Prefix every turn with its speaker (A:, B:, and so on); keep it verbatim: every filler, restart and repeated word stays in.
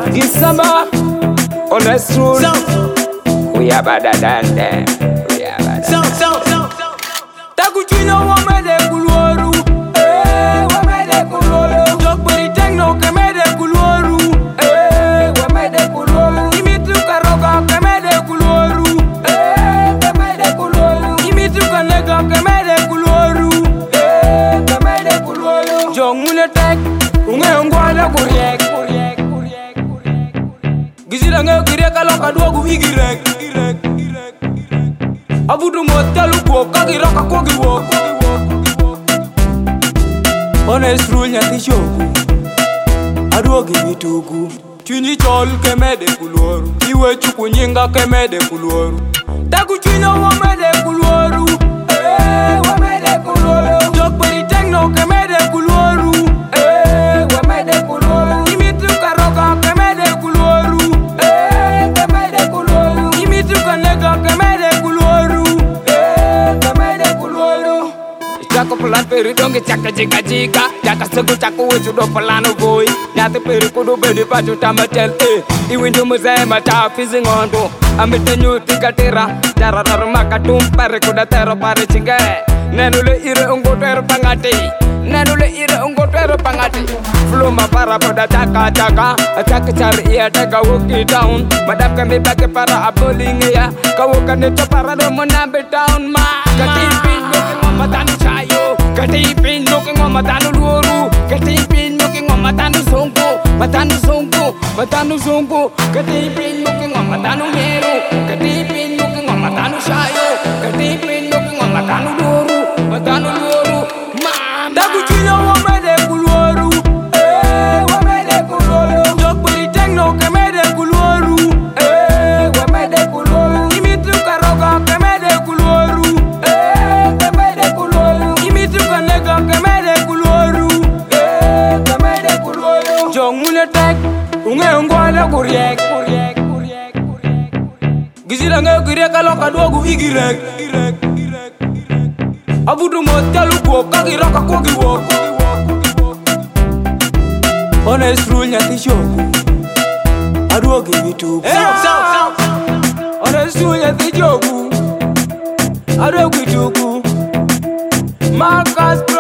A: December on the street. We are better than them. We are better.
B: So, so, so, so.
A: Takuchino wamede kulworu. Eh, wamede kulworu. Jokberi techno kemede kulworu. Eh, wamede kulworu. Imitu karoga kemede kulworu. Eh, kemede kulworu. Imitu kanega kemede kulworu. Eh, kemede kulworu. Jongune tek, unge ngwala kuriek. Kuriek, kuriek, kuriek. Gizira nge kuriek aloka duogu igirek. Irek, irek, irek. Abudu motelu go kagiraka kogi wo. Honest rule nyati shoku. Aduogi mitugu. Chunyi chol kemede kulworu. Iwe chuku nyinga kemede kulworu. Taku chino wamede kulworu. Eh, wamede kulworu. Jokberi techno kemede kulworu. Eh, wamede kulworu. Imitu karoga kemede kulworu. Eh, kemede kulworu. Imitu kanega kemede kulworu. Eh, kemede kulworu. Chako pelan peri donge chaka jika jika. Jaka segu chako wechu do pelano boy. Nyate peri kudu bedi pacu tamatel eh. Iwindu muzai mata fizzing ondo. Amite nyu tika tira. Jara daruma katum pare kuda tero pare chinge. Nenule ire ungo tero pangati. Nenule ire ungo tero pangati. Fluma para pada chaka chaka. Chaka chari iya daga wuki down. Madap kami bake para aboling ya. Kawuka nito para do monambe down ma. Katipin looking on matanu chayo. Katipin looking on matanu luru. Katipin looking on matanu songo. Matanu songo. Matanu songo. Katipin looking on matanu meru. Katipin looking on matanu chayo. Katipin looking on matanu luru. Matanu luru. Mama. Takuchino wamede kulworu. Eh, wamede kulworu. Jokberi techno kemede kulworu. Eh, wamede kulworu. Imitu karoga kemede kulworu. Eh, kemede kulworu. Imitu kanega kemede kulworu. Eh, kemede kulworu. Jongune tek, unge ngwala kuriek. Kuriek, kuriek, kuriek. Gizira nge kuriek aloka duogu igirek. Irek, irek, irek. Abudu motelu go kagiraka kogi wo. Honest rule nyati shoku. Aduogi mitugu. Honest rule nyati shoku. Aduogi mitugu. Marcus